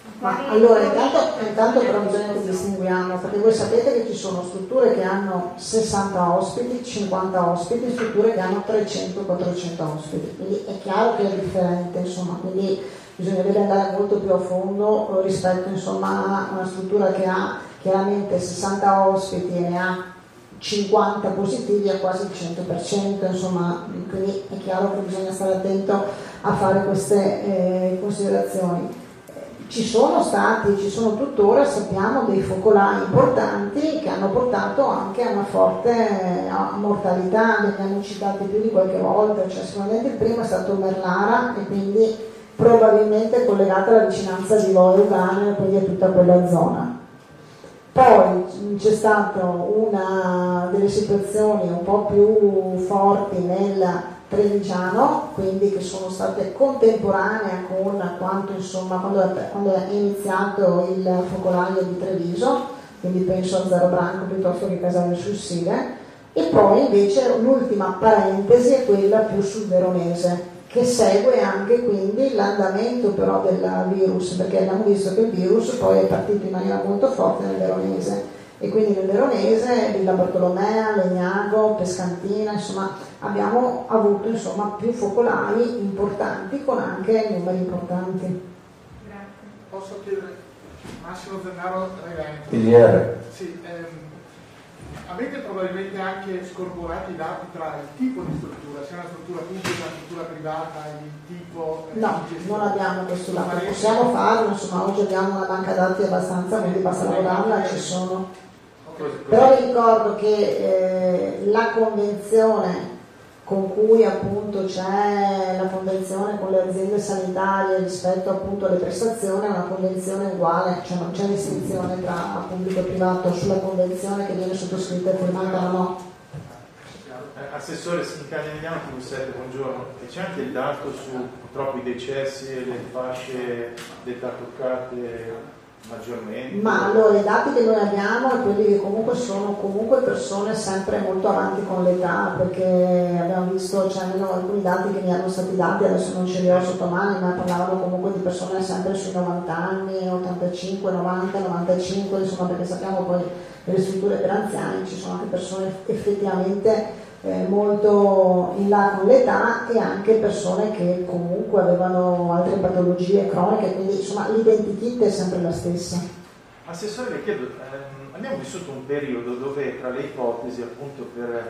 Ma allora intanto però bisogna che distinguiamo, perché voi sapete che ci sono strutture che hanno 60 ospiti, 50 ospiti, strutture che hanno 300-400 ospiti, quindi è chiaro che è differente, insomma, quindi bisognerebbe andare molto più a fondo rispetto insomma, a una struttura che ha chiaramente 60 ospiti e ne ha 50 positivi a quasi il 100%, insomma, quindi è chiaro che bisogna stare attento a fare queste considerazioni. Ci sono tuttora, sappiamo, dei focolai importanti che hanno portato anche a una forte mortalità, li abbiamo citati più di qualche volta, cioè sicuramente il primo è stato Merlara e quindi probabilmente collegata alla vicinanza di Voe Ugane e quindi a tutta quella zona. Poi c'è stata una delle situazioni un po' più forti nel Trevigiano, quindi che sono state contemporanee con quando è iniziato il focolaio di Treviso, quindi penso a Zero Branco piuttosto che Casale sul Sile, e poi invece l'ultima parentesi è quella più sul Veronese, che segue anche quindi l'andamento però del virus, perché abbiamo visto che il virus poi è partito in maniera molto forte nel Veronese, e quindi nel Veronese, Villa Bartolomea, Legnago, Pescantina, insomma abbiamo avuto insomma più focolai importanti con anche numeri importanti. Grazie. Posso chiedere, Massimo Zennaro, Revento. PDR. Sì, avete probabilmente anche scorporato i dati tra il tipo di struttura, sia una struttura pubblica, una struttura privata, il tipo... No, non abbiamo questo dato, possiamo farlo, insomma oggi abbiamo una banca dati abbastanza, quindi basta lavorarla, ci sono. Però vi ricordo che la convenzione con cui appunto c'è la convenzione con le aziende sanitarie rispetto appunto alle prestazioni è una convenzione uguale, cioè non c'è distinzione tra pubblico e privato sulla convenzione che viene sottoscritta e firmata o no. Assessore, in Italia Mediano TV7, buongiorno. E c'è anche il dato su purtroppo i decessi e le fasce d'età toccate maggiormente? Ma allora i dati che noi abbiamo è quelli che comunque sono persone sempre molto avanti con l'età, perché abbiamo visto, cioè almeno alcuni dati che mi hanno stati dati, adesso non ce li ho sotto mano, ma parlavano comunque di persone sempre sui 90 anni, 85, 90, 95, insomma, perché sappiamo poi nelle strutture per anziani ci sono anche persone effettivamente molto in là con l'età e anche persone che comunque avevano altre patologie croniche, quindi insomma l'identikit è sempre la stessa. Assessore, le chiedo, abbiamo vissuto un periodo dove tra le ipotesi appunto per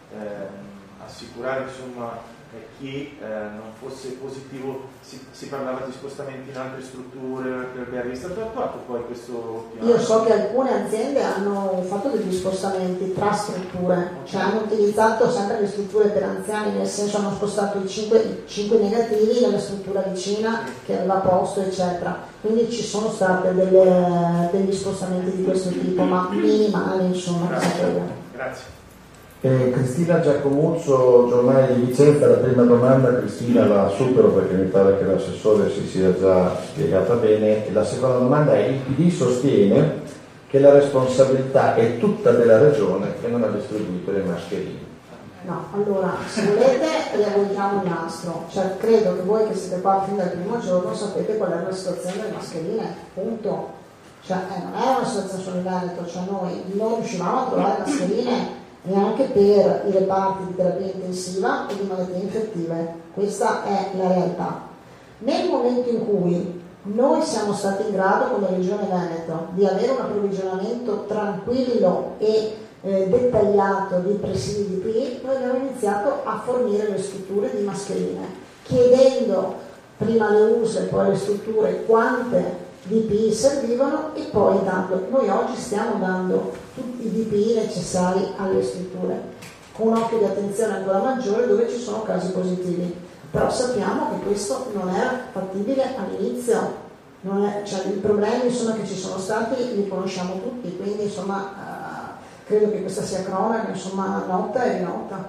assicurare insomma chi non fosse positivo si parlava di spostamenti in altre strutture, per alberghi. È stato attuato poi questo piano? Io so che alcune aziende hanno fatto degli spostamenti tra strutture, cioè hanno utilizzato sempre le strutture per anziani, nel senso hanno spostato i 5 negativi nella struttura vicina che aveva posto eccetera, quindi ci sono stati degli spostamenti di questo tipo, ma minimali insomma. Grazie. Cristina Giacomuzzo, Giornale di Vicenza. La prima domanda, Cristina, la supero perché mi pare che l'assessore si sia già spiegata bene. E la seconda domanda è: il PD sostiene che la responsabilità è tutta della regione che non ha distribuito le mascherine. No, allora, se volete riavvolgiamo il nastro, cioè credo che voi che siete qua fin dal primo giorno sapete qual è la situazione delle mascherine, punto. Cioè non è una situazione solo in Veneto, cioè noi non riuscivamo a trovare mascherine neanche per i reparti di terapia intensiva e di malattie infettive. Questa è la realtà. Nel momento in cui noi siamo stati in grado come Regione Veneto di avere un approvvigionamento tranquillo e dettagliato di presidi di PI, noi abbiamo iniziato a fornire le strutture di mascherine, chiedendo prima le USL e poi le strutture quante DPI servivano e poi dando. Noi oggi stiamo dando tutti i DPI necessari alle strutture, con un occhio di attenzione ancora maggiore dove ci sono casi positivi, però sappiamo che questo non era fattibile all'inizio, cioè i problemi insomma, che ci sono stati li conosciamo tutti, quindi insomma credo che questa sia cronaca, insomma nota e rinota.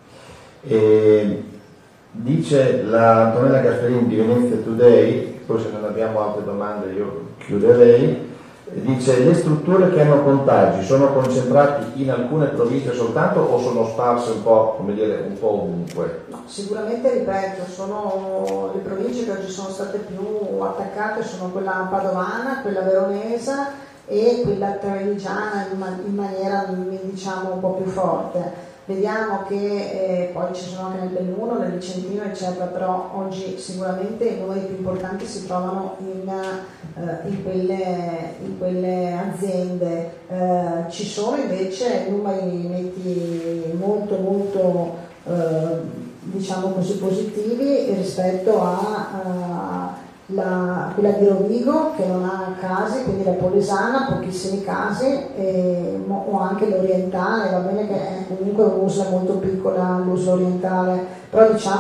Dice la Antonella Gasperini di Venezia Today, poi se non abbiamo altre domande io chiuderei, Dice, le strutture che hanno contagi sono concentrati in alcune province soltanto o sono sparse un po', come dire, un po' ovunque? No, sicuramente, ripeto, sono le province che oggi sono state più attaccate, sono quella padovana, quella veronesa e quella trevigiana in maniera, diciamo, un po' più forte. Vediamo che poi ci sono anche nel Belluno, nel Vicentino, eccetera, però oggi sicuramente i numeri più importanti si trovano in quelle aziende. Ci sono invece numeri netti molto diciamo così positivi rispetto a quella di Rovigo, che non ha casi, quindi la Polesana pochissimi casi, o anche l'Orientale, va bene che è comunque un'USL molto piccola, l'USL orientale, però diciamo